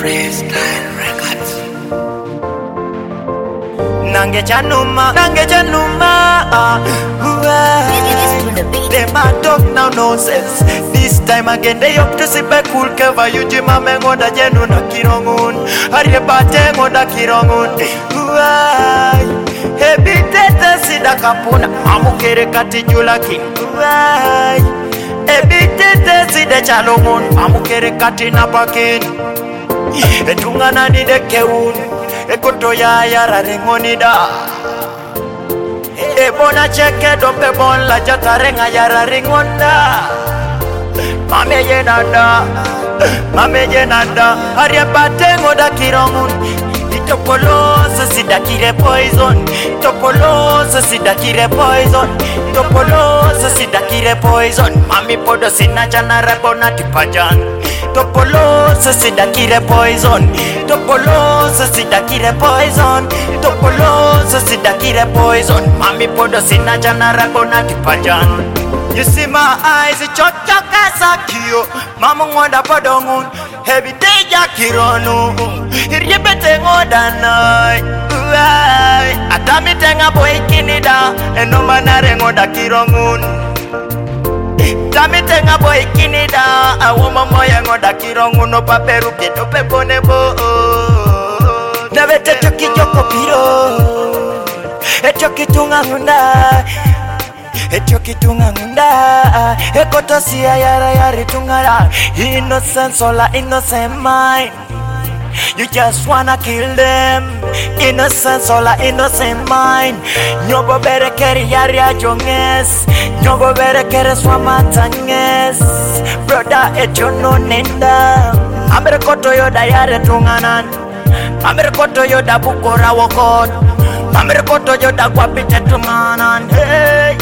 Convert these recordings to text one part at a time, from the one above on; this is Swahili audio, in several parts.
Freestyle Records. Nange januma. Them a talk now nonsense. This time again they up to see back cool cover. You jima mengoda jenu na kirongun. Hariye bate ngoda kirongun. Hebi tete sida kapuna. Amukere kati jula king. Hebi tete sida chalongun. Amukere kati napakin. Etungana ni de keun. Ekoto ya yara ringonida. Ebona cheke dope bon la jata renga yara ringonda. Mame yenada. Hariye bate ngoda kirongun. Topolosa sidakire poison. Topolosa sidakire poison. Topolosa sidakire poison. Mami podo sinajana rabona tipajan. Topolosa sidakire poison. Topolosa sidakire poison. Topolosa sidakire poison. Mami podo sinajana rabona tipajan. You see my eyes, chochoka sakio. Mama ngoda podongun. Heavy day jakironu. Hiribete ngoda nai. Atami tenga boy kinida. Eno manare ngoda kirongun. Tami tenga boy kinida. Awoma moya ngoda kirongun. No paperu kedo pepone bo. Navete toki joko piro. Etoki tunga ngunda. Echoki tungangunda. Ekotosia yari tungara. Innocent soul, innocent mind. You just wanna kill them. Innocent soul, innocent mind. Nyobo bere keri yari ajonges. Nyobo bere kere swamatanges. Brother echono nenda. Amere koto yoda yare tunganan. Amere koto yoda bukora wokon. Amere koto yoda kwapite tunganan. Hey,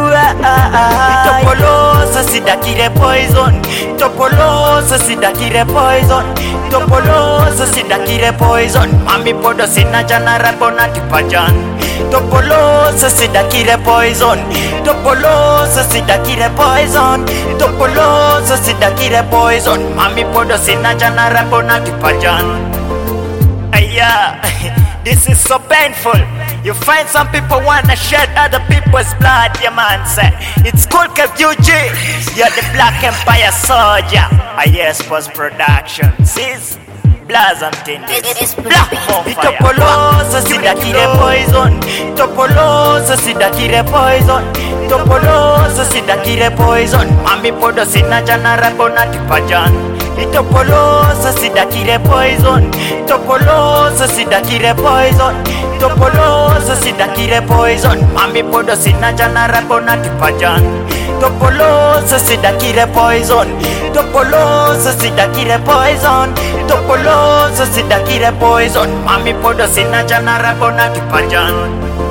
Topolosa sidakire poison. Topolosa sidakire poison. Topolosa sidakire poison. Mami podo sinajana rabona tipajan. Topolosa sidakire poison. Topolosa sidakire poison. Topolosa sidakire poison. Mami podo sinajana rabona tipajan. Aya. This is so painful. You find some people wanna shed other people's blood, yeah man say. It's called KFUG. You're the Black Empire soldier. Yes, post-production. Sis, Blazam Tindis. Black Fire. Topolosa sidakire poison. Topolosa sidakire poison. Topolosa sidakire poison. Mami podo sinajana rabona tipajan. Topolosa sidakire poison. Topolosa sidakire poison. Topolosa sidakire poison. Mami podo sinajana rabona tipajan. Topolosa sidakire poison. Topolosa sidakire poison. Topolosa sidakire poison. Mami podo sinajana rabona tipajan.